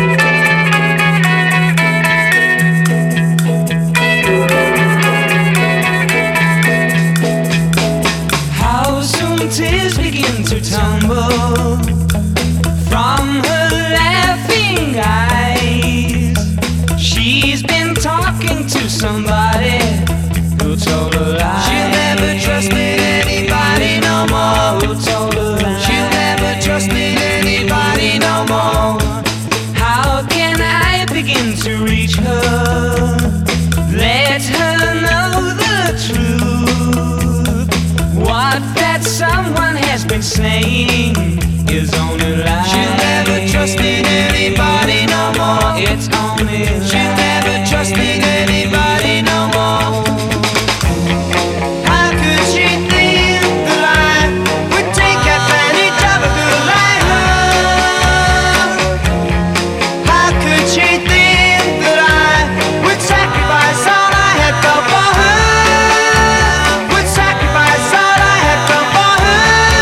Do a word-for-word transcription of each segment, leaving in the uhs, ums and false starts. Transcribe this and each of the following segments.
Tears begin to tumble from her laughing eyes. She's been talking to somebody who told her lies. She'll never trust anybody no more. Who told her lies. She'll never trust anybody no more. How can I begin to reach her? Let her know the truth. What that someone has been saying is only lies. She'll never trust anybody no more. It's only lies. She'll never trust anybody no more. How could she think that I would take advantage of a girl like her? How could she think that I would sacrifice all I had felt for her? Would sacrifice all I had felt for her?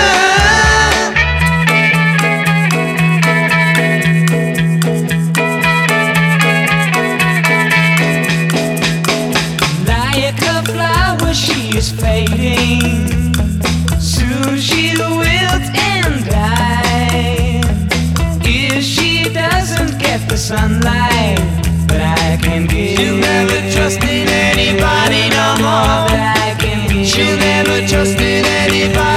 Like a flower, she is fading. Soon she'll wilt and die. If she doesn't get the sunlight that I can give, She'll never trust in anybody no more. that I can give. She'll never trust in anybody